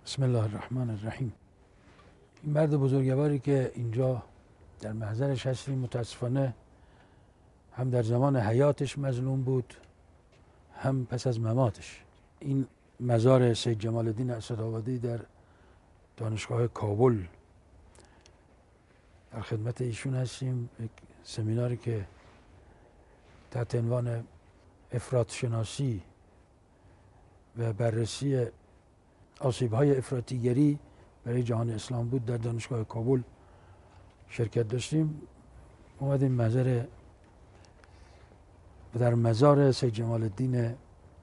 بسم الله الرحمن الرحیم. این مرد بزرگواری که اینجا در محضرش هستیم متاسفانه هم در زمان حیاتش مظلوم بود هم پس از مماتش. این مزار سید جمال الدین اسدآبادی در دانشگاه کابل، در خدمت ایشون هستیم. یک سمیناری که تحت عنوان افراط شناسی و بررسی آسیب‌های افراطیگری برای جهان اسلام بود در دانشگاه کابل شرکت داشتیم. اومدیم در مزار سید جمال الدین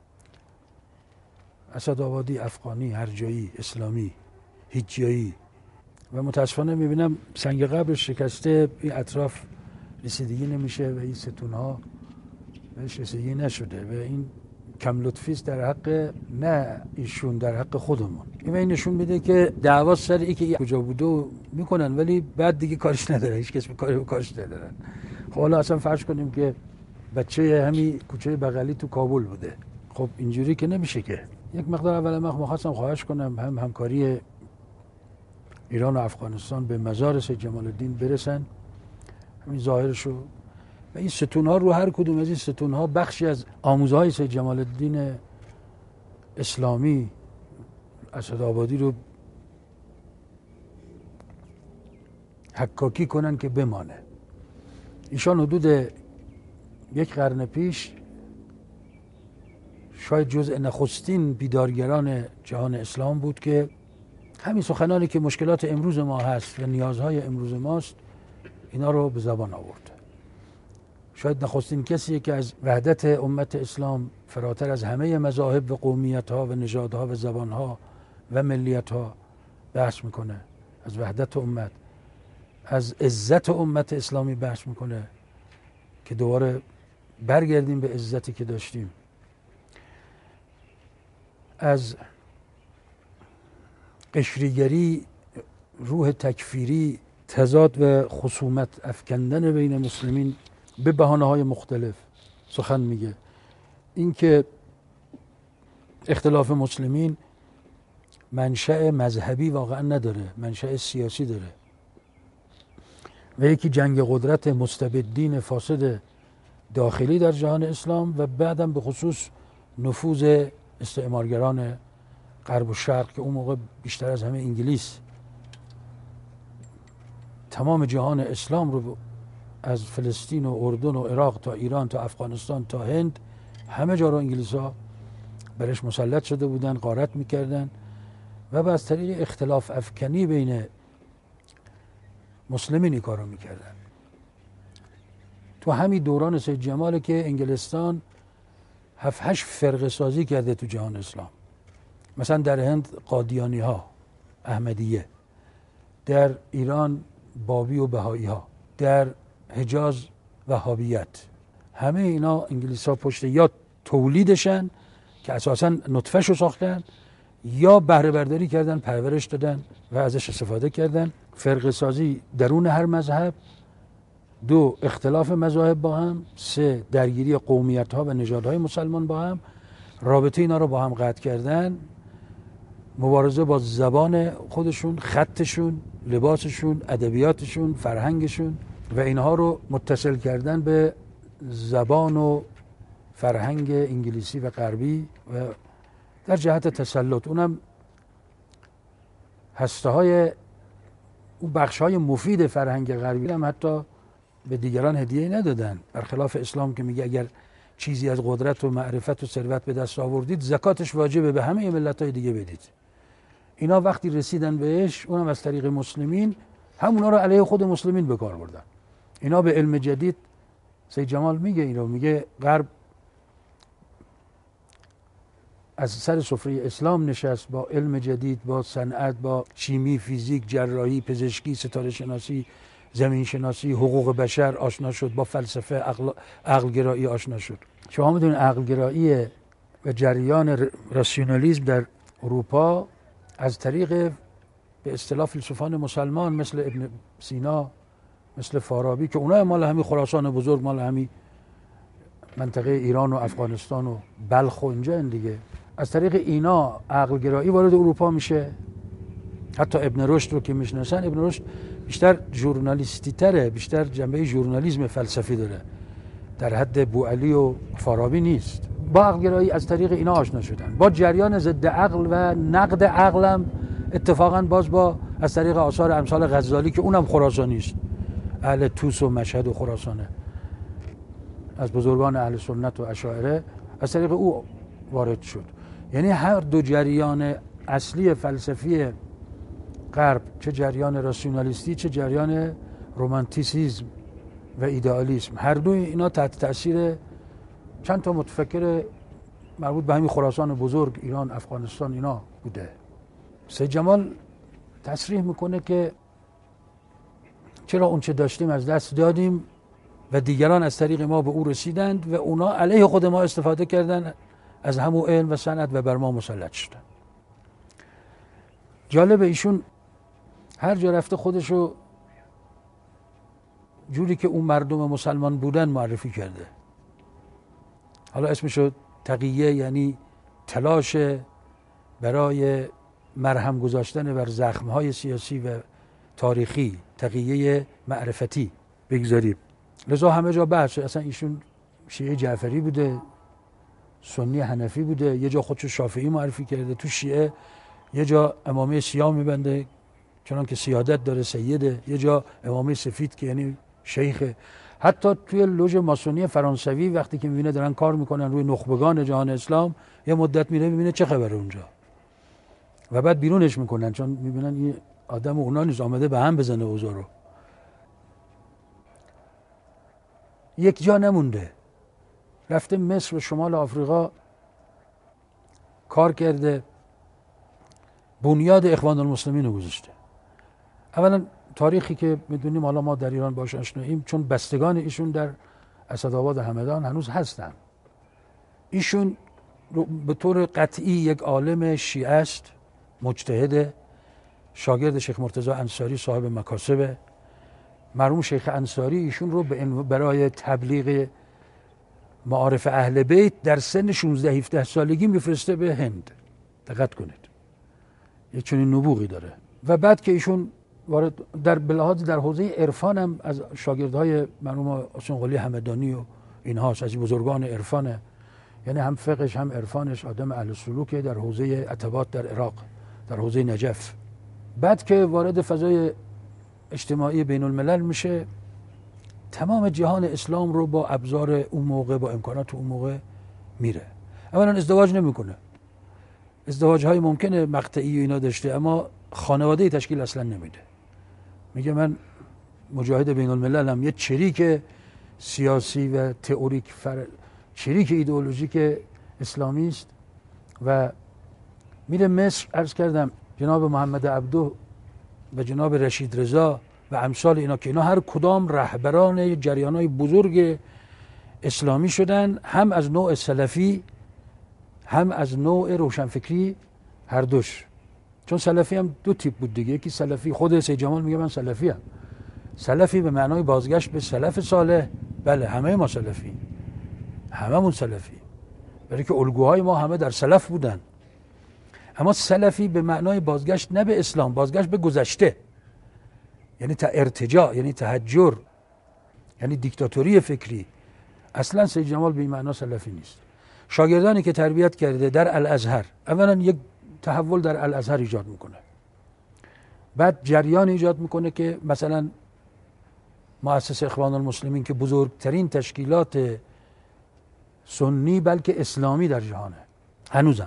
اسدآبادی، افغانی، هرجایی، اسلامی، هیجایی، و متاسفانه میبینم سنگ قبرش شکسته، این اطراف رسیدگی نمیشه و این ستونها بهش رسیدگی نشده و این کم لطفی است در حق نه ایشون، در حق خودمون. این نشون میده که دعوا سر این که کجا بوده و میکنن ولی بعد دیگه کارش نداره، هیچ کس کارش ندارن. خب حالا اصلا فرض کنیم که بچه همین کوچه بغلی تو کابل بوده، خب اینجوری که نمیشه که. یک مقدار اول ما خواستم خواهش کنم هم همکاری ایران و افغانستان به مزار سید جمال الدین برسن، همین ظاهرشو، و این ستون‌ها رو هر کدوم از این ستون‌ها بخشی از آموزهای سید جمال الدین اسلامی اسدآبادی رو حکاکی کنن که بمانه. ایشان حدود یک قرن پیش شاید جزء نخستین بیدارگران جهان اسلام بود که همین سخنانی که مشکلات امروز ما هست و نیازهای امروز ماست اینا رو به زبان آورد. شاید نخستین کسیه که از وحدت امت اسلام فراتر از همه مذاهب و قومیت‌ها و نژادها و زبان‌ها و ملیت‌ها بحث میکنه، از وحدت امت، از عزت امت اسلامی بحث میکنه که دوباره برگردیم به عزتی که داشتیم، از قشریگری، روح تکفیری، تضاد و خصومت افکندن بین مسلمین به بهانه‌های مختلف سخن میگه. این که اختلاف مسلمین منشأ مذهبی واقعا نداره، منشأ سیاسی داره و یکی جنگ قدرت مستبدین فاسد داخلی در جهان اسلام و بعدم به خصوص نفوذ استعمارگران غرب و شرق که اون موقع بیشتر از همه انگلیس تمام جهان اسلام رو از فلسطین و اردن و عراق تا ایران تا افغانستان تا هند همه جا رو انگلیس ها برش مسلط شده بودن، غارت میکردن و از طریق اختلاف افکنی بین مسلمین این کار رو میکردن. تو همین دوران سید جماله که انگلستان 7-8 فرقه سازی کرده تو جهان اسلام. مثلا در هند قادیانی ها، احمدیه، در ایران بابی و بهایی ها، در حجاز وهابیت. همه اینا انگلیس ها پشت یا تولیدشن که اساسا نطفه‌ش رو ساختن یا بهره برداری کردن، پرورش دادن و ازش استفاده کردن. فرقه سازی درون هر مذهب، 2 اختلاف مذاهب با هم، 3 درگیری قومیت ها و نژادهای مسلمان با هم، رابطه اینا رو با هم قطع کردن، مبارزه با زبان خودشون، خطشون، لباسشون، ادبیاتشون، فرهنگشون و اینها رو متصل کردن به زبان و فرهنگ انگلیسی و غربی و در جهت تسلط اونم هسته‌های اون بخش‌های مفید فرهنگ غربی هم حتی به دیگران هدیه ندادن، برخلاف اسلام که میگه اگر چیزی از قدرت و معرفت و ثروت به دست آوردید زکاتش واجبه به همه ملت‌های دیگه بدید. اینا وقتی رسیدن بهش، اونم از طریق مسلمین، همونا رو علیه خود مسلمین به کار بردن. اینا به علم جدید، سید جمال میگه اینو، میگه غرب از سر سفره اسلام نشست، با علم جدید، با صنعت، با شیمی، فیزیک، جراحی، پزشکی، ستاره شناسی، زمین شناسی، حقوق بشر آشنا شد، با فلسفه عقلگرایی آشنا شد. شما میدونید عقلگرایی و جریان راسیونالیسم در اروپا از طریق به اصطلاح فیلسوفان مسلمان مثل ابن سینا، مثل فارابی که اونها مال همین خراسان بزرگ، مال همین منطقه ایران و افغانستان و بلخ و اینجا دیگه، از طریق اینا عقلگرایی وارد اروپا میشه حتی ابن رشد رو که میشناسن، ابن رشد بیشتر ژورنالیستی تره، بیشتر جنبه ژورنالیسم فلسفی داره، در حد بوعلی و فارابی نیست. با عقلگرایی از طریق اینا آشنا شدن، با جریان ضد عقل و نقد عقلم اتفاقا باز با از طریق آثار امثال غزالی که اونم خراسانی است، اهل طوس و مشهد و خراسانه، از بزرگان اهل سنت و اشاعره، از طریق او وارد شد. یعنی هر دو جریان اصلی فلسفی غرب، چه جریان راسیونالیستی چه جریان رومانتیسیزم و ایدئالیسم، هر دوی اینا تحت تاثیر چند تا متفکر مربوط به همین خراسان بزرگ، ایران، افغانستان اینا بوده. سید جمال تصریح میکنه که چرا اون چه داشتیم از دست دادیم و دیگران از طریق ما به او رسیدند و اونا علیه خود ما استفاده کردن از همون علم و صنعت و بر ما مسلط شدن. جالب، ایشون هر جا رفته خودشو جوری که اون مردم مسلمان بودن معرفی کرده. حالا اسمشو تقیه، یعنی تلاش برای مرهم گذاشتن بر زخمهای سیاسی و تاریخی، تقیه معرفتی بگذاریم. لذا همه جا بحث، اصلا ایشون شیعه جعفری بوده، سنی حنفی بوده، یه جا خودشو شافعی معرفی کرده، تو شیعه یه جا امامه سیاه میبنده چنان که سیادت داره، سیده، یه جا امامه سفید که یعنی شیخه. حتی توی لوژ ماسونی فرانسوی وقتی که میبینه دارن کار میکنن روی نخبگان جهان اسلام، یه مدت میره میبینه چه خبره اونجا و بعد بیرونش میکنن، چون میبینن این آدم اونا نیست، آمده به هم بزنه اوضاع رو. یک جا نمونده، رفته مصر و شمال آفریقا کار کرده، بنیاد اخوان المسلمین رو گذاشته. اولا تاریخی که میدونیم، حالا ما در ایران باش آشناییم، چون بستگان ایشون در اسدآباد همدان هنوز هستن. ایشون به طور قطعی یک عالم شیعه است، مجتهد، شاگرد شیخ مرتضی انصاری صاحب مکاسبه. مرحوم شیخ انصاری ایشون رو برای تبلیغ معارف اهل بیت در سن 16-17 سالگی میفرسته به هند. دقت کنید، یک چنین نبوغی داره. و بعد که ایشون وارد در بلحاظ در حوزه عرفان هم از شاگردهای مرحوم حسین قلی همدانی و اینهاست، از بزرگان عرفانه، یعنی هم فقهش هم عرفانش آدم اهل سلوکه، در حوزه عتبات در عراق، در حوزه نجف. بعد که وارد فضای اجتماعی بین الملل میشه، تمام جهان اسلام رو با ابزار اون موقع، با امکانات اون موقع میره. اولا ازدواج نمیکنه، ازدواج های ممکنه مقطعی و اینا داشته، اما خانواده تشکیل اصلا نمیده. میگه من مجاهد بین المللم، یه چریک سیاسی و تئوریک چریک ایدئولوژیک اسلامی است. و میره مصر، عرض کردم جناب محمد عبدو و جناب رشید رضا و امثال اینا، که اینا هر کدام رهبران جریانهای بزرگ اسلامی شدن، هم از نوع سلفی هم از نوع روشنفکری، هر دوش. چون سلفی هم دو تیپ بود دیگه، یکی سلفی، خود سید جمال میگه من سلفی ام، سلفی به معنای بازگشت به سلف صالح، بله همه ما سلفی، هممون سلفی، برای که الگوهای ما همه در سلف بودن. اما سلفی به معنای بازگشت نه به اسلام، بازگشت به گذشته، یعنی ارتجاع، یعنی تهجر، یعنی دیکتاتوری فکری. اصلا سید جمال به این معنا سلفی نیست. شاگردانی که تربیت کرده در الازهر، اولا یک تحول در الازهر ایجاد میکنه، بعد جریان ایجاد میکنه که مثلا مؤسس اخوان المسلمین که بزرگترین تشکیلات سنی بلکه اسلامی در جهانه هنوزم،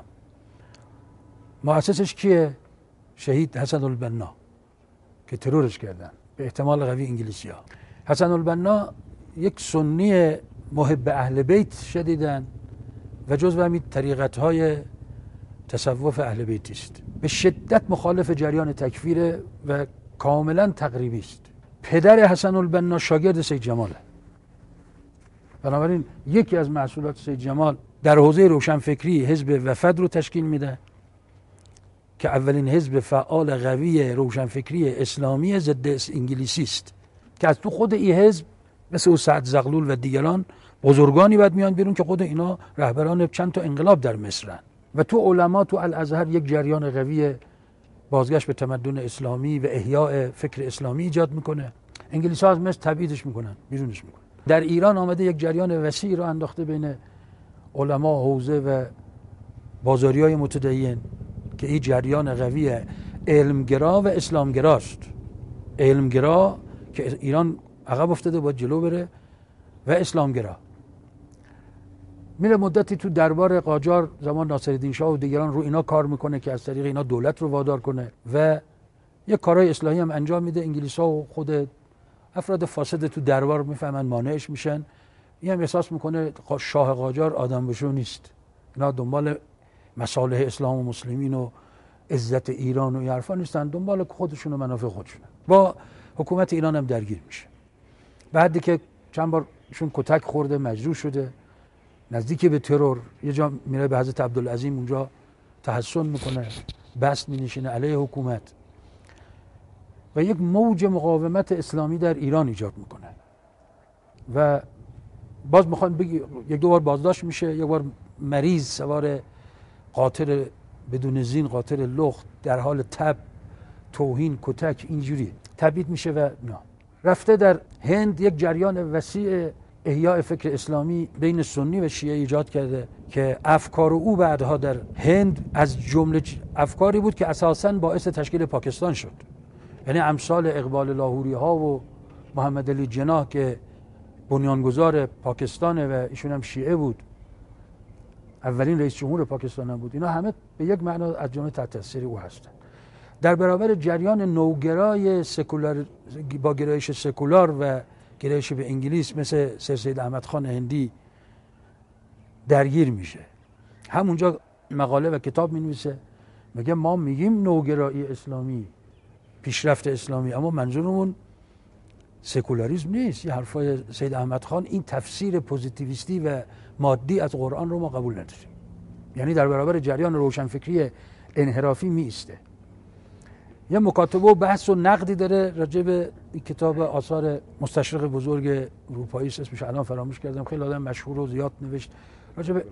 مؤسسش کیه؟ شهید حسن البنا که ترورش کردن، به احتمال قوی انگلیسی ها. حسن البنا یک سنی محب اهل بیت شدیدن و جزو همین طریقت های تصوف اهل بیتی است. به شدت مخالف جریان تکفیر و کاملا تقریبی است. پدر حسن البنا شاگرد سید جماله. بنابراین یکی از محصولات سید جمال در حوزه روشنفکری حزب وفد رو تشکیل میده که اولین حزب فعال قوی روشنفکری اسلامی ضد انگلیسی است، که از تو خود این حزب مثل سعد زغلول و دیگران بزرگانی بعد میان بیرون که خود اینا رهبران چند تا انقلاب در مصرن. و تو علما تو الازهر یک جریان قوی بازگشت به تمدن اسلامی و احیاء فکر اسلامی ایجاد میکنه. انگلیس‌ها از مصر تبعیدش میکنن، بیرونش میکنن. در ایران آمده یک جریان وسیع رو انداخته بین علما حوزه و بازاریای متدین که این جریان قوی علمگرا و اسلامگراست. علمگرا که ایران عقب افتاده باید جلو بره و اسلامگرا. میره مدتی تو دربار قاجار زمان ناصرالدین شاه و دیگران رو اینا کار میکنه که از طریق اینا دولت رو وادار کنه و یک کارهای اصلاحی هم انجام میده. انگلیس‌ها و خود افراد فاسد تو دربار میفهمن، مانعش میشن. این هم احساس میکنه شاه قاجار آدم بشو نیست، اینا دنبال مصالح اسلام و مسلمین و عزت ایران و این حرفا نیستن، دنبال خودشون و منافع خودشونه. با حکومت ایران هم درگیر میشه. بعدی که چند بار ایشون کتک خورده، مجروح شده، نزدیک به ترور، یه جا میره به حضرت عبدالعظیم اونجا تحسن میکنه، بست مینشینه علیه حکومت و یک موج مقاومت اسلامی در ایران ایجاد میکنه و باز میخوان بگی یک دو بار بازداشت میشه، یک بار مریض سوار قاطر بدون زین، قاطر لخت، در حال تب، توهین، کتک، اینجوری تبعید میشه و نه. رفته در هند یک جریان وسیع احیاء فکر اسلامی بین سنی و شیعه ایجاد کرده که افکار او بعدها در هند از جمله افکاری بود که اساساً باعث تشکیل پاکستان شد. یعنی امثال اقبال لاهوری ها و محمد علی جناح که بنیانگذار پاکستانه و ایشون هم شیعه بود، اولین رئیس جمهور پاکستان هم بود، اینا همه به یک معنا از جمله تحت تاثیر او هستند. در برابر جریان نوگرای سکولار با گرایش سکولار و گرایش به انگلیس مثل سر سید احمد خان هندی درگیر میشه. همونجا مقاله و کتاب مینویسه، میگه ما میگیم نوگرایی اسلامی، پیشرفت اسلامی، اما منظورمون سکولاریسم نیست. یه حرفای سید احمد خان، این تفسیر پوزیتیویستی و مادی از قرآن رو ما قبول نداریم. یعنی در برابر جریان روشنفکری انحرافی می ایسته. یه مکاتبه و بحث و نقدی داره راجع به کتاب آثار مستشرق بزرگ اروپایی، اسمش الان فراموش کردم، خیلی آدم مشهور و زیاد نوشت راجع به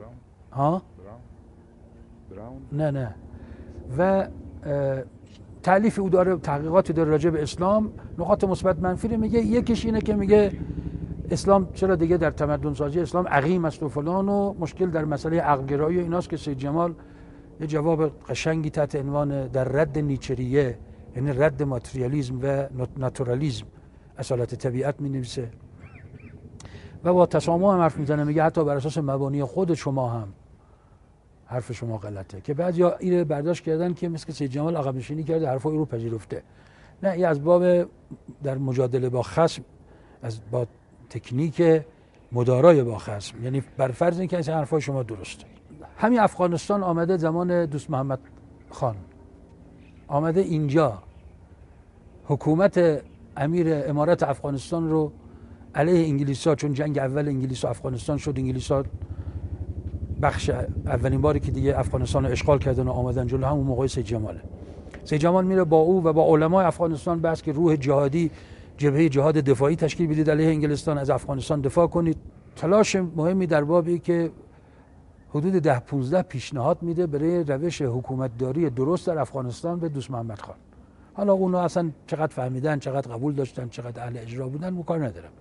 نه و تألیف او داره، تحقیقاتی داره راجع به اسلام، نقاط مثبت منفی رو میگه. یکیش اینه که میگه اسلام چرا دیگه در تمدن سازی اسلام عقیم است و فلان و مشکل در مسئله عقل‌گرایی و ایناست که سید جمال یه جواب قشنگی تحت عنوان در رد نیچریه، یعنی رد ماتریالیسم و ناتورالیسم، اصالت طبیعت می‌نویسه و با تسامح هم حرف میزنه، میگه حتی بر اساس مبانی خود شما هم حرف شما غلطه، که بعضیا اینو برداشت کردن که مثل سید جمال عقب نشینی کرده، حرفای او رو پذیرفته. نه، این از باب در مجادله با خصم، از با تکنیک مدارای با خصم، یعنی بر فرض اینکه این حرفای شما درسته. همین افغانستان آمده زمان دوست محمد خان، آمده اینجا حکومت امیر امارت افغانستان رو علیه انگلیس‌ها، چون جنگ اول انگلیس و افغانستان شد، انگلیس‌ها بخش اولین باری که دیگه افغانستان رو اشغال کردن و آمدن جلو، همون موقع سید جماله. سید جمال میره با او و با علمای افغانستان بحث که روح جهادی، جبهه جهاد دفاعی تشکیل بدید علیه انگلستان، از افغانستان دفاع کنید. تلاش مهمی در بابی که حدود 10-15 پیشنهاد میده برای روش حکومتداری درست در افغانستان به دوست محمد خان. حالا اونا اصلا چقدر فهمیدن، چقدر قبول داشتن، چقدر اهل اجرا بودن، مو کار ندارم.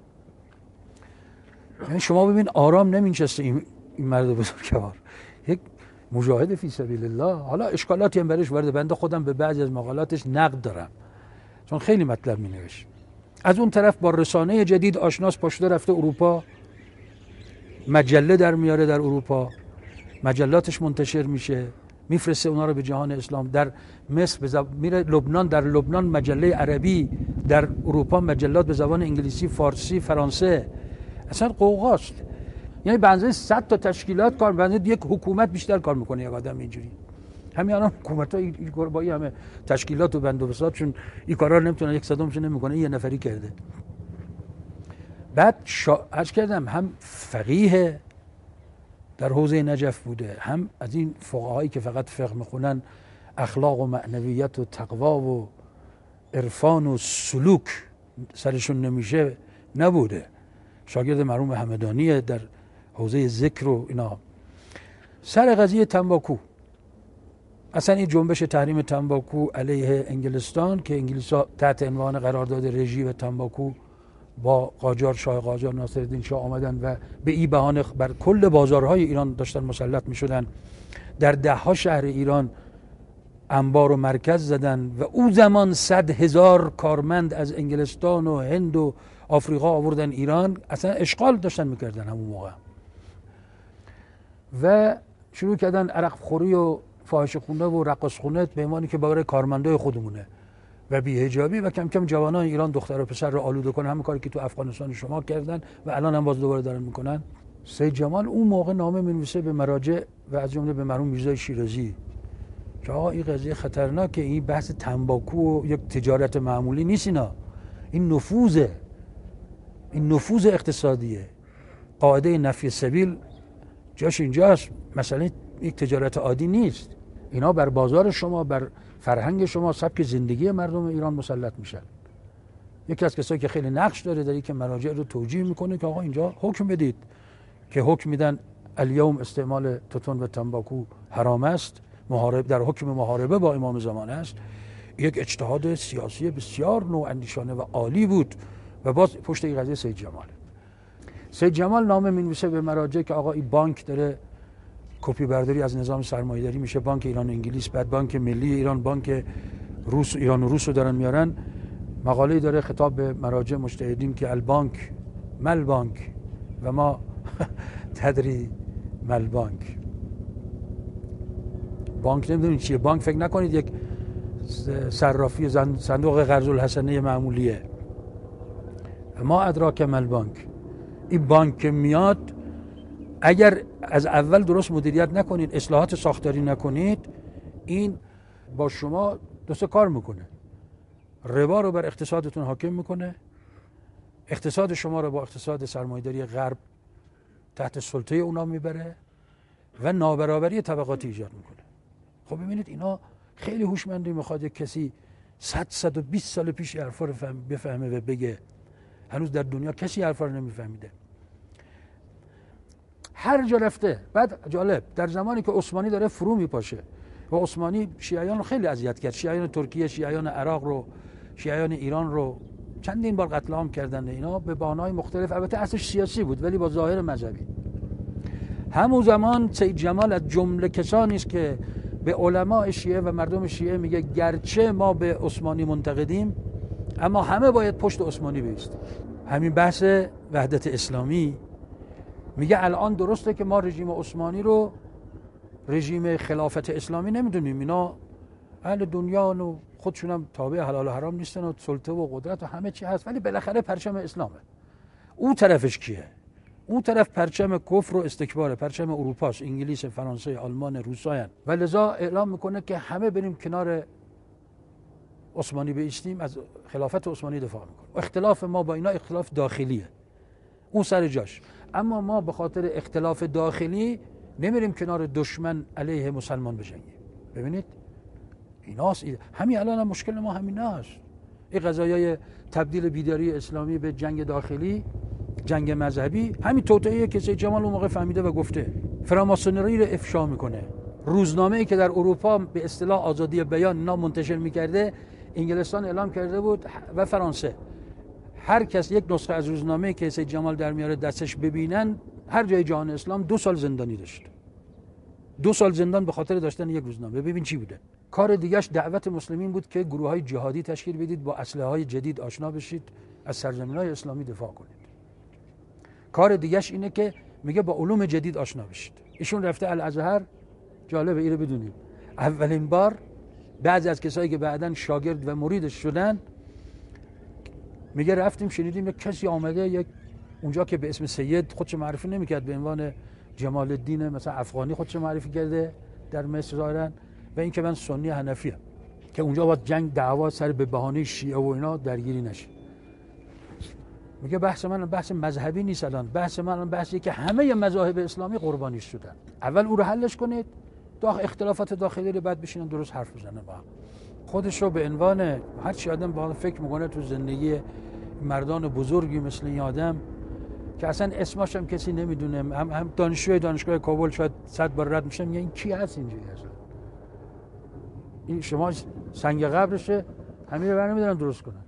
یعنی شما ببین آرام نمینشسته این مرد بزرگوار، یک مجاهد فی سبیل الله. حالا اشکالاتی هم برش وارد، بنده خودم به بعضی از مقالاتش نقد دارم چون خیلی مطلب مینوشت. از اون طرف با رسانه جدید آشناس، پاشده رفته اروپا، مجله در میاره، در اروپا مجلاتش منتشر میشه، میفرسته اونا رو به جهان اسلام. در مصر میره لبنان، در لبنان مجله عربی، در اروپا مجلات به زبان انگلیسی، فارسی، فرانسه. اصلا قوقاست. یعنی بنزه 100 تا تشکیلات کار، بنزه یک حکومت بیشتر کار میکنه یک آدم اینجوری. همین الان حکومت‌ها با این همه تشکیلات و بندوبساط، چون این کارا رو نمیتونن، یک صدامش نمیکنه، یه نفری کرده. بعد عرض کردم هم فقیه در حوزه نجف بوده، هم از این فقهایی که فقط فقه میخونن، اخلاق و معنویت و تقوا و عرفان و سلوک سرشون نمیشه نبوده. شاگرد مرحوم همدانیه در حوزه ذکر و اینا. سر قضیه تنباکو، اصلا این جنبش تحریم تنباکو علیه انگلستان که انگلیس‌ها تحت عنوان قرارداد رژیم تنباکو با قاجار، شاه قاجار ناصرالدین شاه آمدن و به این بهانه بر کل بازارهای ایران داشتن مسلط می‌شدن، در 10 شهر ایران انبار و مرکز زدن و او زمان 100,000 کارمند از انگلستان و هند و آفریقا آوردن ایران، اصلا اشغال داشتن میکردن همون موقع و شروع کردن عرق خوری و فاحشه خونه و رقص خونه به عنوانی که برای کارمندای خودمونه و بی‌حجابی و کم کم جوانان ایران دختر و پسر رو آلوده کنن، همون کاری که تو افغانستان شما کردن و الان هم باز دوباره دارن میکنن. سید جمال اون موقع نامه می‌نویسه به مراجع و از جمله به مرحوم میرزا شیرازی که آقا این قضیه خطرناکه، این بحث تنباکو و یک تجارت معمولی نیست، این نفوذ اقتصادیه، قاعده نفی سبیل جاش اینجاست، مثلا یک تجارت عادی نیست، اینا بر بازار شما، بر فرهنگ شما، سبک زندگی مردم ایران مسلط میشن. یکی از کسایی که خیلی نقش داره در این که مراجع رو توجیه میکنه که آقا اینجا حکم بدید، که حکم میدن الیوم استعمال توتون و تنباکو حرام است، در حکم محاربه با امام زمان است. یک اجتهاد سیاسی بسیار نواندیشانه و عالی بود و باز پشت این قضیه سید جمال نامه می‌نویسه به مراجع که آقا این بانک داره کپی برداری از نظام سرمایه‌داری میشه، بانک ایران انگلیس، بعد بانک ملی ایران، بانک روس، ایران و روس رو دارن میارن. مقاله‌ای داره خطاب به مراجع مجتهدین که البانک مل بانک و ما تدری مل بانک. بانک نمیدونید چیه، بانک فکر نکنید یک صرافی صندوق قرض الحسنه معمولیه. ما ادراک مل بانک. این بانک میاد اگر از اول درست مدیریت نکنید، اصلاحات ساختاری نکنید، این با شما دو سه کار میکنه. ربا رو بر اقتصادتون حاکم میکنه، اقتصاد شما رو با اقتصاد سرمایه‌داری غرب تحت سلطه اونا میبره و نابرابری طبقاتی ایجاد میکنه. خب ببینید اینا خیلی هوشمندی میخواد یک کسی 100-120 سال پیش حرفا رو بفهمه و بگه. هنوز در دنیا کسی حرفا رو نمیفهمیده. هر جا رفته. بعد جالب در زمانی که عثمانی داره فرو میپاشه و عثمانی شیعیان رو خیلی اذیت کرد، شیعیان ترکیه، شیعیان عراق رو، شیعیان ایران رو چندین بار قتل عام کردن اینا به بهانه‌های مختلف، البته اصلش سیاسی بود ولی با ظاهر مذهبی. همون زمان سید جمال از جمله کسانی است که به علماء شیعه و مردم شیعه میگه گرچه ما به عثمانی منتقدیم اما همه باید پشت عثمانی بایستیم. همین بحث وحدت اسلامی میگه الان درسته که ما رژیم عثمانی رو رژیم خلافت اسلامی نمیدونیم، اینا اهل دنیا و خودشون هم تابع حلال و حرام نیستن و سلطه و قدرت و همه چی هست، ولی بالاخره پرچم اسلامه. اون طرفش کیه؟ اون طرف پرچم کفر و استکباره، پرچم اروپاست، انگلیس، فرانسه، آلمان، روساین و لذا اعلام میکنه که همه بریم کنار عثمانی بایستیم، از خلافت عثمانی دفاع میکنه. اختلاف ما با اینا اختلاف داخلیه، اون سر جاش، اما ما به خاطر اختلاف داخلی نمیریم کنار دشمن علیه مسلمان بجنگیم. ببینید ایناست، همین الان هم مشکل ما همین است. این قضایای تبدیل بیداری اسلامی به جنگ داخلی، جنگ مذهبی، همین توطئه‌ای که سید جمال اون موقع فهمیده و گفته. فراماسونری رو افشا میکنه. روزنامه‌ای که در اروپا به اصطلاح آزادی بیان اینا منتشر میکرده، انگلستان اعلام کرده بود و فرانسه، هر کس یک نسخه از روزنامه‌ای که سید جمال در میاره دستش ببینن، هر جای جهان اسلام 2 سال زندانی داشت. 2 سال زندان به خاطر داشتن یک روزنامه. ببین چی بوده. کار دیگه‌اش دعوت مسلمین بود که گروه‌های جهادی تشکیل بدید، با اسلحه‌های جدید آشنا بشید، از سرزمین‌های اسلامی دفاع کنید. کار دیگه‌اش اینه که میگه با علوم جدید آشنا بشید. ایشون رفته الازهر، جالبه اینو بدونید، اولین بار بعضی از کسایی که بعداً شاگرد و مریدش شدن میگه رفتیم شنیدیم یک کسی آمده، یک اونجا که به اسم سید خودش معرفی نمیکرد، به عنوان جمال الدین مثلا افغانی خودش معرفی کرده در مصر ظاهرا، و این که من سنی حنفی ام، که اونجا با جنگ دعوا سر به بهانه شیعه و اینا درگیری نشه. میگه بحث من بحث مذهبی نیست، الان بحث من بحثیه که همه مذاهب اسلامی قربانیش شدن. اول او رو حلش کنید، اختلافات داخلی رو بعد بشینن درست حرف بزنن با هم. خودش رو به عنوان هر چی آدم با فکر میکنه تو زندگی مردان بزرگی مثل این آدم که اصلا اسمش هم کسی نمیدونه، هم دانشجوی دانشگاه کابل شاید 100 بار رد میشه، میگه این کی هست اینجوری اصلا. این شما سنگ قبرشه، همین رو برنمیدارن درست کنن.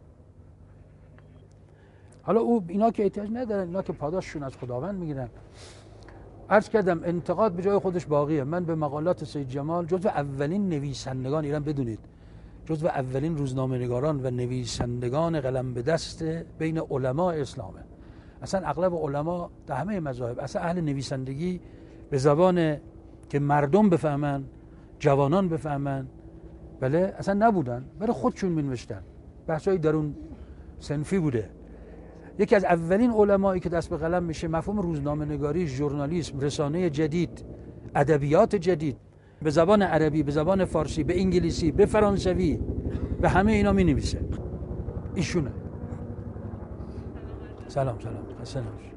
حالا اینا که احتیاج ندارن، اینا که پاداششون از خداوند میگیرن. عرض کردم انتقاد به جای خودش باقیه. من به مقالات سید جمال جزو اولین نویسندگان ایران، بدونید جزو اولین روزنامه‌نگاران و نویسندگان قلم به دست بین علما اسلامه. اصلا اغلب علما در همه مذاهب اصلا اهل نویسندگی به زبان که مردم بفهمن، جوانان بفهمن، بله اصلا نبودن، برای خودشون می‌نوشتن. بحثای درون صنفی بوده. یکی از اولین علمایی که دست به قلم میشه مفهوم روزنامه‌نگاری، ژورنالیسم، رسانه جدید، ادبیات جدید به زبان عربی، به زبان فارسی، به انگلیسی، به فرانسوی، به همه اینا می‌نویسه. ایشونه. سلام خسته نباشید.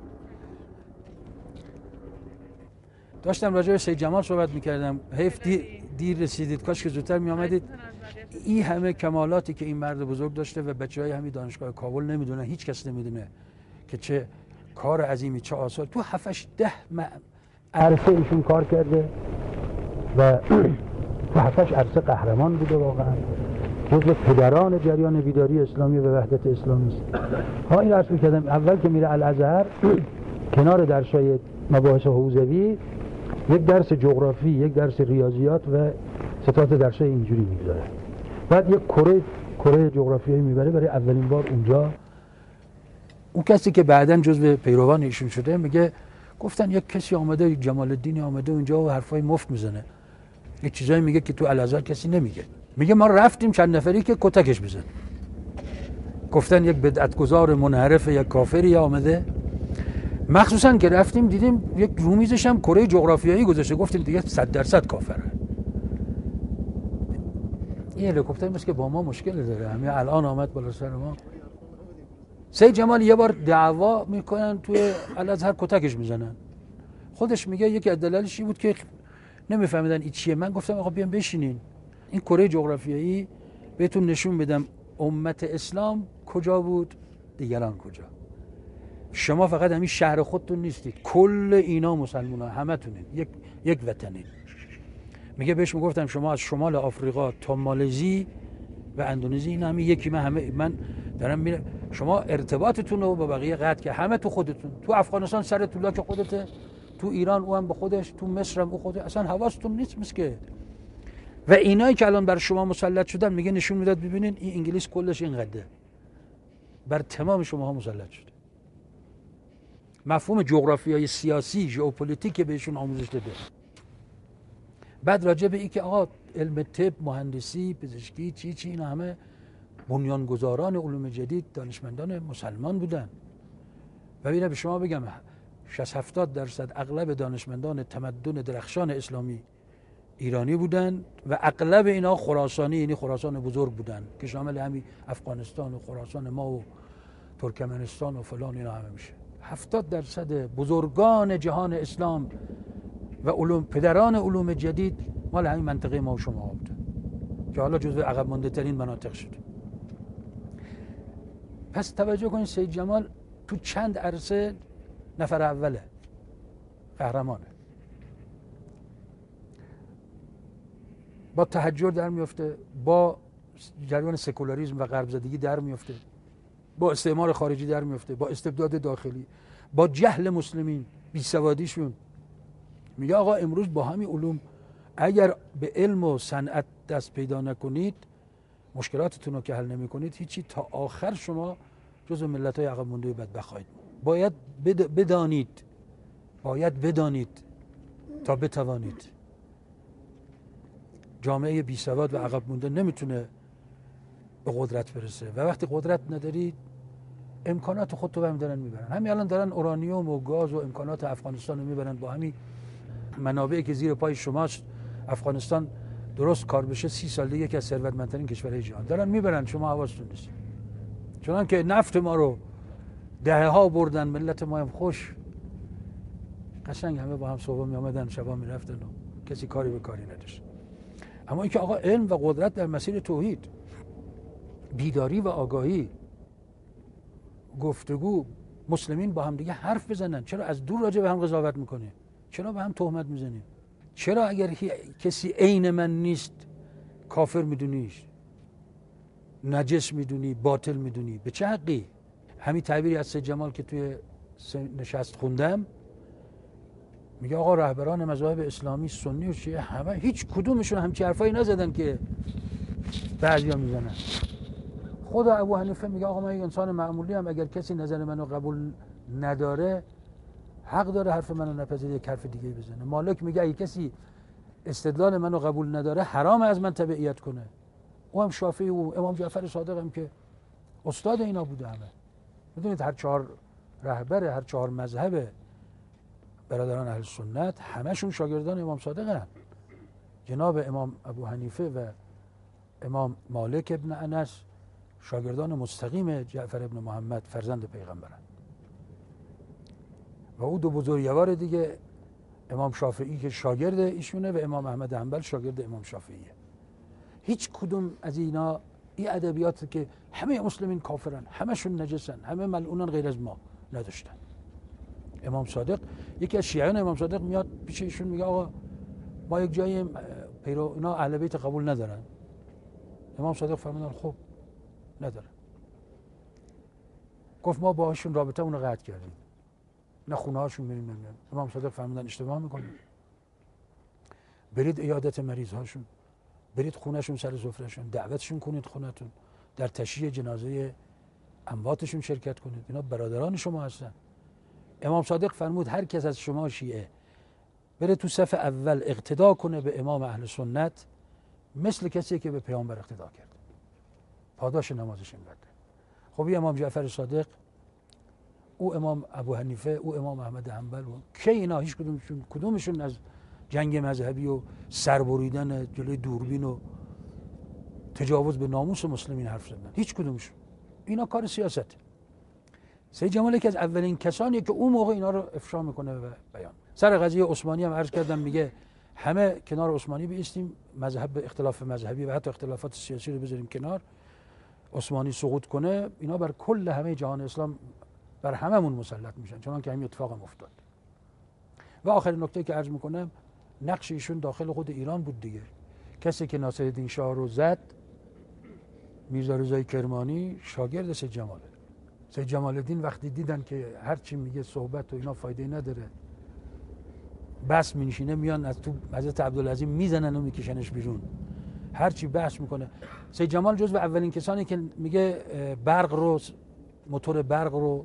داشتم راجع به سید جمال صحبت می‌کردم. حیف دیر رسیدید، کاش که زودتر می‌آمدید. این همه کمالاتی که این مرد بزرگ داشته و بچه‌های همین دانشگاه کابل نمیدونن، هیچ کس نمیدونه که چه کار عظیمی، چه آثار تو 7-8 عرصه ایشون کار کرده و تو 7-8 عرصه قهرمان بوده. واقعا جزو پدران جریان بیداری اسلامی و وحدت اسلامی است. این عرض می‌کردم اول که میره الازهر کنار درسای مباحث حوزوی یک درس جغرافی، یک درس ریاضیات و ستات درسای اینجوری میگذاره. بعد یک کره جغرافیایی میبره برای اولین بار اونجا. اون کسی که بعداً جزو پیروان ایشون شده میگه گفتن یک کسی آمده، جمال الدین آمده اونجا و حرفای مفت میزنه، یه چیزایی میگه که تو الازهر کسی نمیگه. میگه ما رفتیم چند نفری که کتکش بزن، گفتن یک بدعتگذار منحرف، یک کافری آمده. مخصوصاً که رفتیم دیدیم یک رومیزش هم کره جغرافیایی گذاشته، گفتیم دیگه 100% کافره. این هلیکوپتر مثل که با ما مشکل داره، همین الان آمد بالا سر ما. سید جمال یه بار دعوا میکنن توی الازهر، کتکش میزنن. خودش میگه یکی از دلایلش این بود که نمیفهمیدن این چیه. من گفتم آقا بیان بشینین، این کره جغرافیایی بهتون نشون بدم امت اسلام کجا بود، دیگران کجا. شما فقط همین شهر خودتون نیستید، کل اینا مسلمان‌ها همتونید، یک وطنید. میگه بهش میگفتم شما از شمال آفریقا تا مالزی و اندونزی این همین یکی، من دارم میرم، شما ارتباطتون رو با بقیه قطع که همه تو خودتون، تو افغانستان سر طولا که خودته، تو ایران او هم به خودش، تو مصر هم او خوده، اصلا حواستون نیست مسکه. و اینایی که الان بر شما مسلط شدن میگه نشون میداد ببینین این انگلیس کلش اینقدره، بر تمام شماها مسلط شده. مفهوم جغرافیای سیاسی، ژئوپلیتیک بهشون آموزش داده. بعد راجع به این که آقا علم طب، مهندسی، پزشکی، چی اینا همه بنیانگذاران علوم جدید دانشمندان مسلمان بودن. و ببینید به شما بگم 60-70% اغلب دانشمندان تمدن درخشان اسلامی ایرانی بودن و اغلب اینا خراسانی، یعنی خراسان بزرگ بودن که شامل همین افغانستان و خراسان ما و ترکمنستان و فلان اینا همه میشه. 70% بزرگان جهان اسلام و علوم، پدران علوم جدید مال همین منطقه ما و شما بودن که حالا جزو عقب مانده ترین مناطق شده. پس توجه کنید سید جمال تو چند عرصه نفر اوله، قهرمانه. با تحجر در میفته، با جریان سکولاریسم و غرب زدگی در میفته، با استعمار خارجی در میفته، با استبداد داخلی، با جهل مسلمین، بیسوادیشون. میگه آقا امروز با همین علوم اگر به علم و صنعت دست پیدا نکنید، مشکلاتتون رو که حل نمی کنید، هیچی، تا آخر شما جزو ملت‌های عقب مونده بدبخت خواهید. باید بدانید تا بتوانید. جامعه بیسواد و عقب مونده نمیتونه به قدرت برسه و وقتی قدرت ندارید امکانات خودتو برمی دارن میبرن. همین الان دارن اورانیوم و گاز و امکانات افغانستان رو میبرن، با همین منابعی که زیر پای شماست. افغانستان درست کار بشه 30 سال دیگه یکی از ثروتمندترین کشورهای جهان دارن میبرن، شما حواستون نیست. چون که نفت ما رو دهه‌ها بردن، ملت ما هم خوش قشنگ همه با هم صبح می آمدن شبا می رفتن و کسی کاری به کاری نداشت. اما اینکه آقا علم و قدرت در مسیر توحید، بیداری و آگاهی، گفتگو، مسلمین با هم دیگه حرف بزنن. چرا از دور راجع به هم قضاوت میکنه؟ چرا به هم تهمت میزنیم؟ چرا اگر کسی عین من نیست کافر میدونیش، نجس میدونی، باطل میدونی، به چه حقی؟ همین تعبیری از سید جمال که توی نشست خوندم، میگه آقا رهبران مذاهب اسلامی سنی و شیعه همه هیچ کدومشون همچین حرفایی نزدن که بعضیا میزنن. خود ابو حنیفه میگه آقا من یک انسان معمولی ام، اگر کسی نظر منو قبول نداره حق داره حرف منو نپذیره، یک حرف دیگه بزنه. مالک میگه اگه کسی استدلال منو قبول نداره حرام از من تبعیت کنه. او هم شافعی و امام جعفر صادق هم که استاد اینا بوده همه. میدونید هر چهار رهبر هر چهار مذهب برادران اهل سنت همشون شاگردان امام صادق هم. جناب امام ابو حنیفه و امام مالک ابن انس شاگردان مستقیم جعفر ابن محمد فرزند پیغمبرن. و او دو بزرگوار دیگه امام شافعی که شاگرد ایشونه و امام احمد حنبل شاگرد امام شافعیه. هیچ کدوم از اینا این ادبیات که همه مسلمین کافرن، همشون نجسن، همه ملعونن غیر از ما نداشتن. امام صادق، یکی از شیعیان امام صادق میاد پیش ایشون میگه آقا ما یک جایی پیرو اینا اهل بیت قبول ندارن. امام صادق فرمودن خب ندارن. گفت ما باهاشون رابطه اون رو قطع کردیم، نه خونه هاشون میریم نمیریم. امام صادق فرمودن اشتباه میکنید، برید عیادت مریض هاشون، برید خونهشون سر سفرهشون، دعوتشون کنید خونتون، در تشییع جنازه امواتشون شرکت کنید، اینا برادران شما هستن. امام صادق فرمود هر کس از شما شیعه بره تو صف اول اقتدا کنه به امام اهل سنت، مثل کسی که به پیامبر اقتدا کرد، پاداش نمازش اینقدره. خب این امام جعفر صادق، او امام ابو حنیفه، او امام احمد حنبل، که اینا هیچ کدومشون از جنگ مذهبی و سربریدن جلوی دوربین و تجاوز به ناموس مسلمین حرف زدن؟ هیچ کدومشون. اینا کار سیاسته. سید جمال یکی از اولین کسانیه که اون موقع اینا رو افشا میکنه و بیان. سر قضیه عثمانی هم عرض کردم، میگه همه کنار عثمانی بایستیم، مذهب اختلاف مذهبی و حتی اختلافات سیاسی رو بذاریم کنار، عثمانی سقوط کنه، اینا بر کل همه جهان اسلام بر هممون مسلط میشن، چون که همین اتفاق هم افتاد. و آخرین نکته که عرض میکنم، نقش ایشون داخل خود ایران بود دیگه. کسی که ناصرالدین شاه رو زد، میرزا رضای کرمانی، شاگرد سید جماله. سید جمال الدین وقتی دیدن که هر چی میگه صحبت و اینا فایده نداره، بس مینشینه، میان از تو حضرت عبدالعظیم میزنن و میکشنش بیرون. هر چی بحث میکنه. سید جمال جزو اولین کسانی که میگه برق رو، موتور برق رو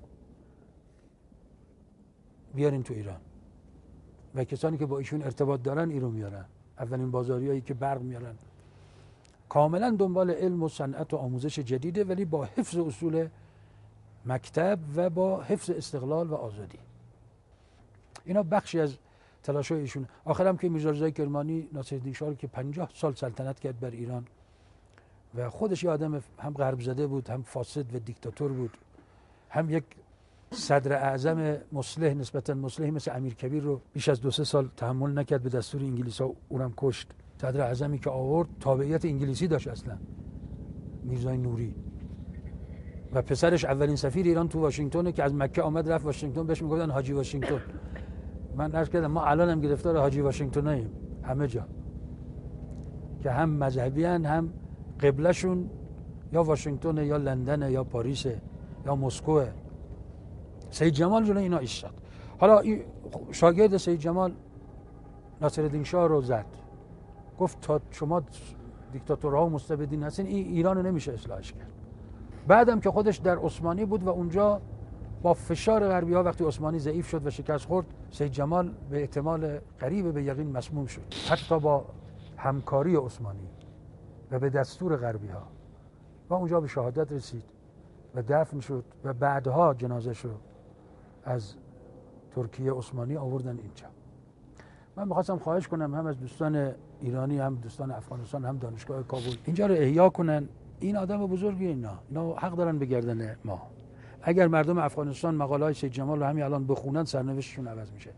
بیارین تو ایران، و کسانی که با ایشون ارتباط دارن این رو میارن. اولین بازاریایی که برق میارن. کاملا دنبال علم و صنعت و آموزش جدیده، ولی با حفظ اصول مکتب و با حفظ استقلال و آزادی. اینا بخشی از تلاش‌های ایشون. آخرام که میرزا رضای کرمانی، ناصرالدین شاه که 50 سال سلطنت کرد بر ایران و خودش یه آدم هم غرب زده بود، هم فاسد و دیکتاتور بود، هم یک صدر اعظم مصلح، نسبتا مصلح مثل امیرکبیر رو بیش از 2-3 سال تحمل نکرد، به دستور انگلیس‌ها اونم کشت. صدر اعظمی که آورد تابعیت انگلیسی داشت اصلا، میرزای نوری، و پسرش اولین سفیر ایران تو واشنگتن که از مکه آمد رفت واشنگتن، بهش میگفتن حاجی واشنگتن. من عرض کردم ما الان هم گرفتار حاجی واشنگتناییم همه جا، که هم مذهبی هن، هم قبلشون یا واشنگتن یا لندن یا پاریس یا مسکو. سید جمال جلوی اینا ایستاد. حالا این شاگرد سید جمال ناصرالدین شاه رو زد، گفت تا شما دیکتاتورها و مستبدین هستین، این ایران رو نمیشه اصلاحش کرد. بعدم که خودش در عثمانی بود و اونجا با فشار غربی‌ها وقتی عثمانی ضعیف شد و شکست خورد، سید جمال به احتمال قریب به یقین مسموم شد، حتی با همکاری عثمانی و به دستور غربی‌ها، و اونجا به شهادت رسید و دفن شد و بعدها جنازه‌ش رو از ترکیه عثمانی آوردن اینجا. من می‌خواستم خواهش کنم هم از دوستان ایرانی، هم دوستان افغانستان، هم دانشگاه کابل اینجا رو احیا کنن. این آدم بزرگی، اینا حق دارن بگردن ما. اگر مردم افغانستان مقاله‌های سید جمال رو همین الان بخونن، سرنوشتشون عوض میشه.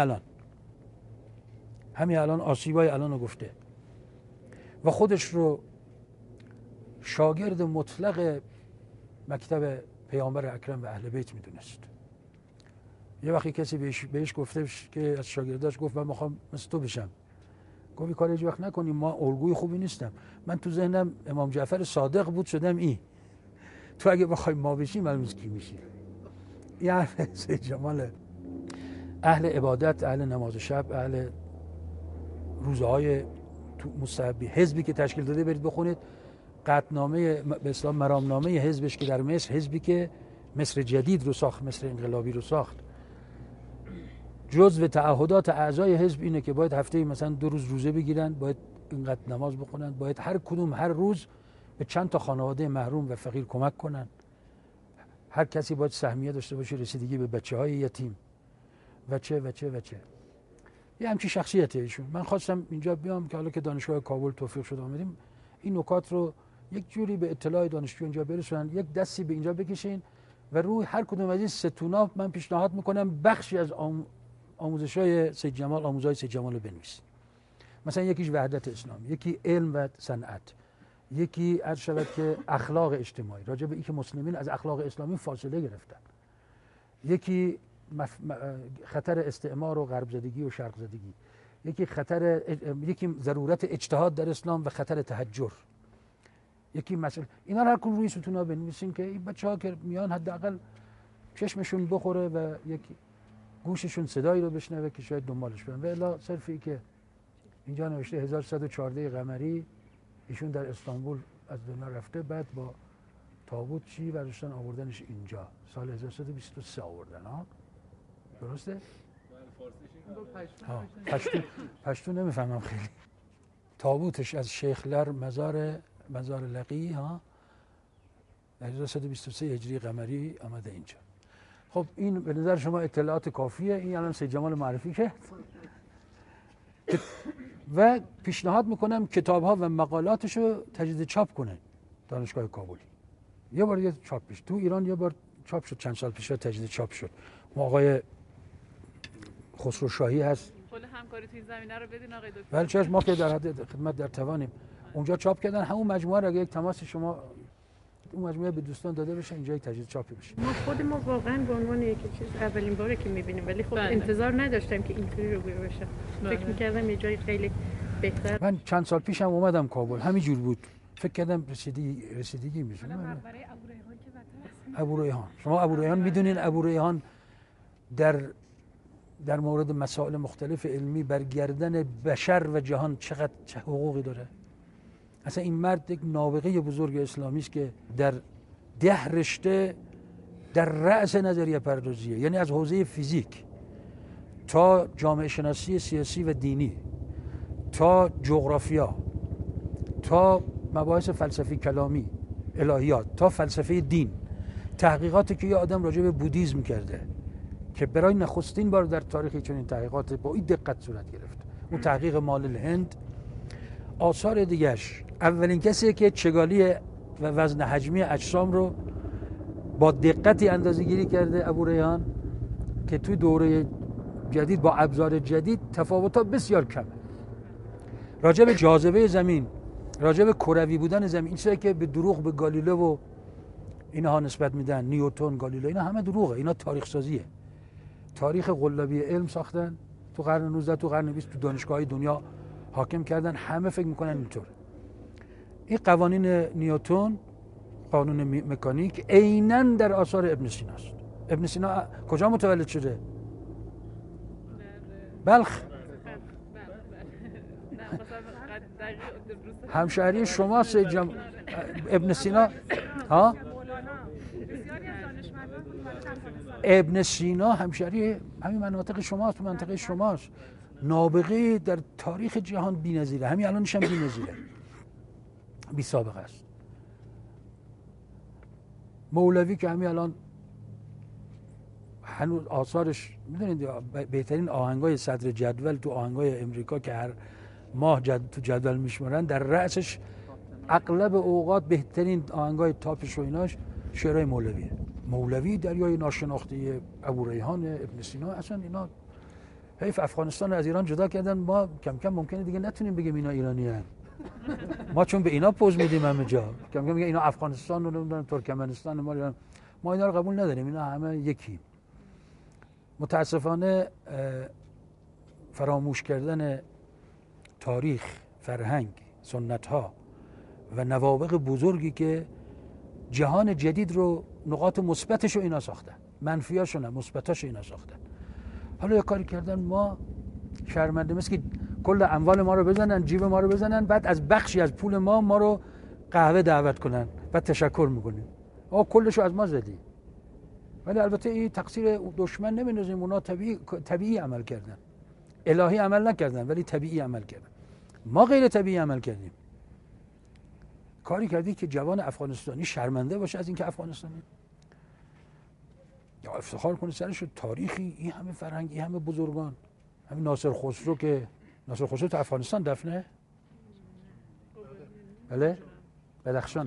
همین الان آسیبای الان رو گفته و خودش رو شاگرد مطلق مکتب پیامبر اکرم و اهل بیت میدونست. یه وقتی کسی بهش گفته که از شاگرداش گفت من میخوام مثل تو بشم، گفت کار هیچ وقت نکنیم، ما الگوی خوبی نیستم. من تو ذهنم امام جعفر صادق بود شدم این. تو اگه بخوای ما بشی معلوم کی میشی. این سید جمال اهل عبادت، اهل نماز شب، اهل روزهای مستحبی. حزبی که تشکیل داده برید بخونید قطعنامه به اصطلاح مرامنامه حزبش که در مصر، حزبی که مصر جدید رو ساخت، مصر انقلابی رو ساخت. جزء تعهدات اعضای حزب اینه که باید هفته مثلا 2 روز روزه بگیرن، باید اینقدر نماز بخونن، باید هر کدوم هر روز به چند تا خانواده محروم و فقیر کمک کنن. هر کسی باید سهمیه داشته باشه رسیدگی به بچه‌های یتیم و چه و چه و چه. یه همچین شخصیته ایشون. من خواستم اینجا بیام که حالا که دانشگاه کابل توفیق شد آمدیم این نکات رو یک جوری به اطلاع دانشجو اینجا برسونن، یک دستی به اینجا بکشین و روی هر کدوم از این ستونا من پیشنهاد میکنم بخشی از آموزش‌های سید جمال، آموزهای سید جمال رو بنویسید. مثلا یکیش وحدت اسلام، یکی علم و صنعت، یکی عرض شود که اخلاق اجتماعی، راجع به اینکه مسلمین از اخلاق اسلامی فاصله گرفتن، یکی خطر استعمار و غرب زدگی و شرق زدگی، یکی ضرورت اجتهاد در اسلام و خطر تهجر، یکی مسئله. اینا رو هر کدوم روی ستونا بنویسین که این بچه‌ها که میان حداقل چشمشون بخوره و یکی گوششون صدایی رو بشنوه که شاید دنبالش برن. و الا صرفی که اینجا نوشته 1114 قمری ایشون در استانبول از دنیا رفته، بعد با تابوت چی برداشتن آوردنش اینجا سال 1123 آوردن. ها درسته؟ پشتو نمیفهمم خیلی. تابوتش از شیخ لر مزار لقی ها 1123 هجری قمری آمده اینجا. خب این به نظر شما اطلاعات کافیه؟ این الان سید جمال معرفی کرد و پیشنهاد میکنم کتاب‌ها و مقالاتشو تجدید چاپ کنه دانشگاه کابل. یه بار یه چاپ پیش تو ایران یه بار چاپ شد، چند سال پیش تجدید چاپ شد. ما آقای خسرو شاهی هست کل همکاری تو این زمینه رو بدین آقای دکتر. بله چشم، ما که در حد خدمت در توانیم. اونجا چاپ کردن همون مجموعه رو، اگه یک تماس شما اون مجموعه به دوستان داده بشه اینجا یک تجدید چاپی بشه. ما واقعا به عنوان یک چیز اولین باره که می‌بینیم، ولی خب انتظار نداشتم که اینطوری رو بشه. فکر می‌کردم یه جای خیلی بهتر. من چند سال پیشم اومدم کابل همینجور بود، فکر کردم رسیدگی میشه. برای ابو ریحان، شما ابو ریحان میدونین ابو ریحان در مورد مسائل مختلف علمی برگردن بشر و جهان چقدر حقوقی داره. اصلا این مرد یک نابغه بزرگ اسلامی است که در 10 رشته در رأس نظریه پردازیه، یعنی از حوزه فیزیک تا جامعه شناسی سیاسی و دینی تا جغرافیا تا مباحث فلسفی کلامی الهیات تا فلسفه دین، تحقیقاتی که یه آدم راجع به بودیسم کرده که برای نخستین بار در تاریخ چنین تحقیقات با این دقت صورت گرفت. اون تحقیق مال الهند. آثار دیگرش اولین کسی که چگالی و وزن حجمی اجسام رو با دقتی اندازه‌گیری کرده ابو ریحان که توی دوره جدید با ابزار جدید تفاوت‌ها بسیار کمه. راجع به جاذبه زمین، راجع به کروی بودن زمین، این چیزایی که به دروغ به گالیله و اینها نسبت میدن، نیوتن، گالیله، اینا همه دروغه، اینا تاریخ سازیه. تاریخ قلابی علم ساختن تو قرن 19 تو قرن 20 تو دانشگاه‌های دنیا حاکم کردن، همه فکر میکنن اینطور. این قوانین نیوتن، قانون مکانیک، عیناً در آثار ابن سینا است. ابن سینا کجا متولد شده؟ بلخ. همشهری شما سید ابن سینا ها؟ ابن سینا همشهری همین مناطق شماست، تو منطقه شماست. نابغه در تاریخ جهان بی‌نظیره، همین الانش هم بی‌نظیره، بی سابقه است. مولوی که همین الان هنوز آثارش میدونید بهترین آهنگای صدر جدول تو آهنگای امریکا که هر ماه تو جدول میشمارن، در رأسش اغلب اوقات بهترین آهنگای تاپش و ایناش شعرهای مولویه. مولوی دریای ناشناخته ابو ریحان، ابن سینا، اصلا اینا حیف افغانستان رو از ایران جدا کردن. ما کم کم ممکنه دیگه نتونیم بگیم اینا ایرانی هستن. ما چون به اینا پوز میدیم همه جا، کم کم میگه اینا افغانستان رو نمیدونم ترکمنستان ما اینا رو قبول نداریم، اینا همه یکی. متاسفانه فراموش کردن تاریخ، فرهنگ، سنت ها و نوابغ بزرگی که جهان جدید رو نقاط مثبتش رو اینا ساختن، منفیاشو نه، مثبتاشو اینا ساختن. حالا یه کاری کردن ما شرمنده، مثل که کل اموال ما رو بزنن، جیب ما رو بزنن، بعد از بخشی از پول ما رو قهوه دعوت کنن، بعد تشکر میکنیم آقا کلشو از ما زدی. ولی البته این تقصیر دشمن نمیندازیم، اونا طبیعی عمل کردن، الهی عمل نکردن ولی طبیعی عمل کردن. ما غیر طبیعی عمل کردیم، کاری کردی که جوان افغانستانی شرمنده باشه از اینکه افغانستانی، یا افتخار کنه سرش. تاریخی، این همه فرهنگ، این همه بزرگان، همین ناصر خسرو که ناصر خسرو تو افغانستان دفنه؟ بله؟ بدخشان.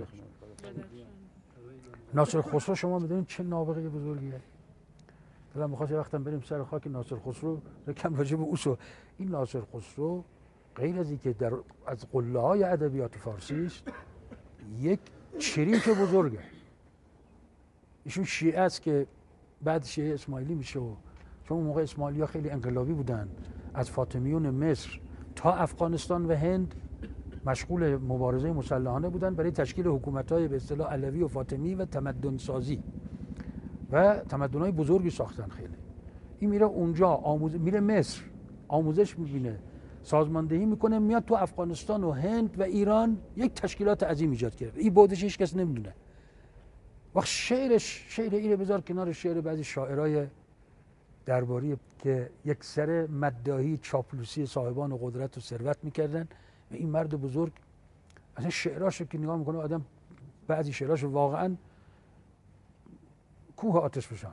ناصر خسرو شما میدونید چه نابغه بزرگیه. دلم می‌خواد یه وقتم بریم سر خاک ناصر خسرو، کم راجع به اوشو. این ناصر خسرو غیر از اینکه از قله‌های ادبیات فارسی است، یک شریک بزرگه. ایشون شیعه است که بعد شیعه اسماعیلی میشه، و چون اون موقع اسماعیلی‌ها خیلی انقلابی بودن، از فاطمیون مصر تا افغانستان و هند مشغول مبارزه مسلحانه بودن برای تشکیل حکومت‌های به اصطلاح علوی و فاطمی و تمدن سازی و تمدن‌های بزرگی ساختن. خیلی این میره اونجا میره مصر آموزش میبینه، سازماندهی میکنه، میاد تو افغانستان و هند و ایران یک تشکیلات عظیم ایجاد کرده. این بودش هیچ کس نمیدونه. وقت شعر اینو بذار کنار شعر بعضی شاعرای درباری که یک سر مداحی چاپلوسی صاحبان قدرت و ثروت میکردن، و این مرد بزرگ اصلا شعراشو که نگاه میکنه آدم، بعضی شعراشو واقعا کوه آتش فشانه.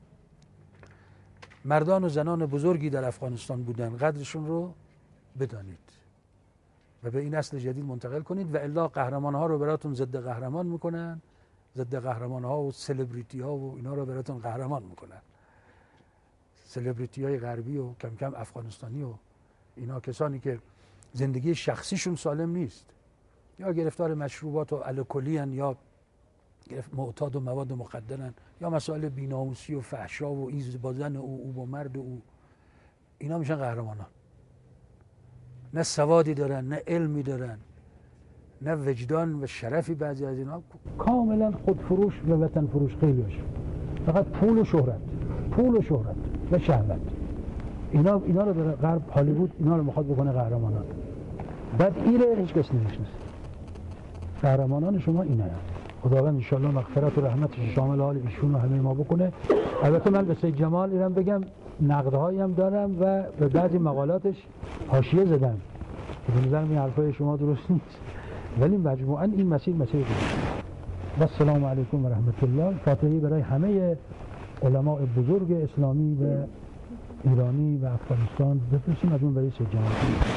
مردان و زنان بزرگی در افغانستان بودن، قدرشون رو بدانید و به این نسل جدید منتقل کنید، و الا قهرمان ها رو براتون ضد قهرمان میکنن، ضد قهرمان ها و سلبریتی ها و اینا رو براتون قهرمان میکنن. سلبریتی های غربی و کم کم افغانستانی و اینا کسانی که زندگی شخصیشون سالم نیست، یا گرفتار مشروبات و الکلی ان، یا معتاد و مواد مخدرن، یا مسائل بی‌ناموسی و فحشا و این با زن او با مرد او، اینا میشن قهرمانان. نه سوادی دارن، نه علمی دارن، نه وجدان و شرفی. بعضی از اینا کاملا خودفروش و وطن فروش خیلی هاشون، فقط پول و شهرت و شهوت. اینا رو در غرب هالیوود اینا رو میخواد بکنه قهرمانان. بعد ایره هیچ کس نمیشناسه. قهرمانان شما اینا هست. خداوند ان شاء الله مغفرت و رحمتش شامل حال ایشون و همه ما بکنه. البته من به سید جمال ایران بگم نقدهایی هم دارم و به بعضی مقالاتش حاشیه زدم که به نظر من حرفای شما درست نیست، ولی مجموعاً این مسیر درست. و السلام علیکم و رحمت الله. فاتحه برای همه علماء بزرگ اسلامی و ایرانی و افغانستان بفرستیم، از اون برای سید جمال.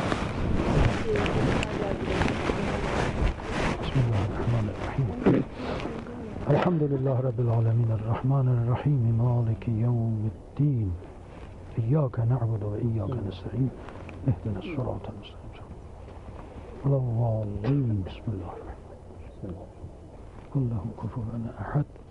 بسم الله الرحمن الرحیم. الحمد لله رب العالمین الرحمن الرحیم مالک یوم الدین ایاک نعبد و ایاک نستعین اهدنا الصراط المستقیم ولا الضالین. بسم الله الرحمن الرحیم. قل له كفوا احد